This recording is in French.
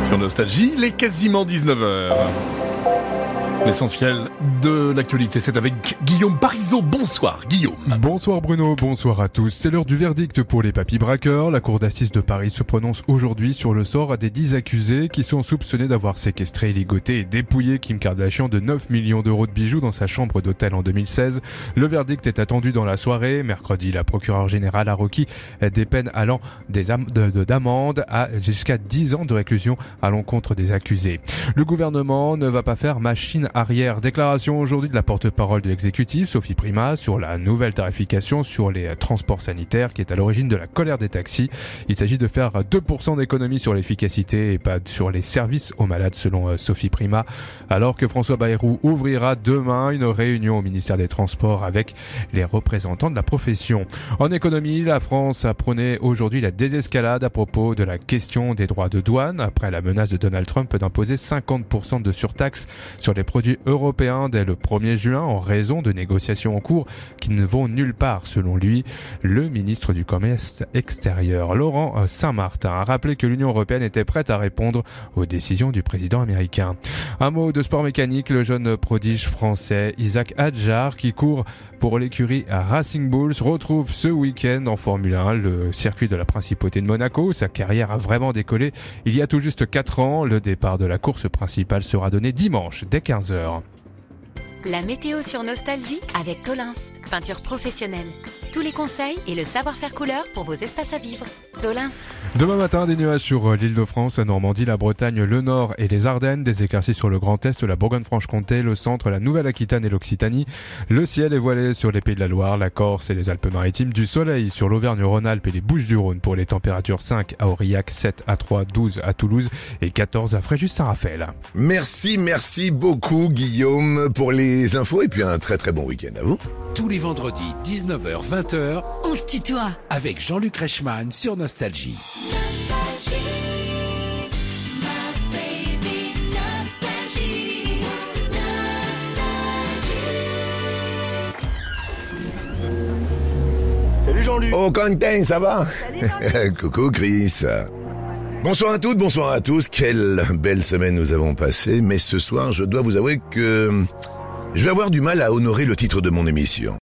Sur Nostalgie, il est quasiment 19h. L'essentiel de l'actualité, c'est avec Guillaume Parisot. Bonsoir Guillaume. Bonsoir Bruno, bonsoir à tous. C'est l'heure du verdict pour les papis braqueurs. La cour d'assises de Paris se prononce aujourd'hui sur le sort des 10 accusés qui sont soupçonnés d'avoir séquestré, ligoté et dépouillé Kim Kardashian de 9 millions d'euros de bijoux dans sa chambre d'hôtel en 2016. Le verdict est attendu dans la soirée. Mercredi, la procureure générale a requis des peines allant d'amende à jusqu'à 10 ans de réclusion à l'encontre des accusés. Le gouvernement ne va pas faire machine arrière. Déclaration aujourd'hui de la porte-parole de l'exécutif, Sophie Primas, sur la nouvelle tarification sur les transports sanitaires qui est à l'origine de la colère des taxis. Il s'agit de faire 2% d'économie sur l'efficacité et pas sur les services aux malades, selon Sophie Primas, alors que François Bayrou ouvrira demain une réunion au ministère des Transports avec les représentants de la profession. En économie, la France a prôné aujourd'hui la désescalade à propos de la question des droits de douane, après la menace de Donald Trump d'imposer 50% de surtaxe sur les produits européens dès le 1er juin en raison de négociations en cours qui ne vont nulle part selon lui. Le ministre du Commerce extérieur, Laurent Saint-Martin, a rappelé que l'Union européenne était prête à répondre aux décisions du président américain. Un mot de sport mécanique, le jeune prodige français Isaac Hadjar, qui court pour l'écurie Racing Bulls, retrouve ce week-end en Formule 1 le circuit de la Principauté de Monaco. Sa carrière a vraiment décollé il y a tout juste 4 ans. Le départ de la course principale sera donné dimanche dès 15h. La météo sur Nostalgie avec Tolins, peinture professionnelle. Tous les conseils et le savoir-faire couleur pour vos espaces à vivre. Tolins. Demain matin, des nuages sur l'Île-de-France, la Normandie, la Bretagne, le Nord et les Ardennes, des éclaircies sur le Grand Est, la Bourgogne-Franche-Comté, le Centre, la Nouvelle-Aquitaine et l'Occitanie. Le ciel est voilé sur les Pays de la Loire, la Corse et les Alpes-Maritimes. Du soleil sur l'Auvergne-Rhône-Alpes et les Bouches-du-Rhône pour les températures 5 à Aurillac, 7 à Troyes, 12 à Toulouse et 14 à Fréjus-Saint-Raphaël. Merci beaucoup Guillaume pour les infos et puis un très très bon week-end à vous. Tous les vendredis, 19h-20h, On se tutoie. avec Jean-Luc Reichmann sur Nostalgie. Salut Jean-Luc. Oh Quentin, ça va? Salut Coucou Chris. Bonsoir à toutes, bonsoir à tous. Quelle belle semaine nous avons passée. Mais ce soir, je dois vous avouer que je vais avoir du mal à honorer le titre de mon émission.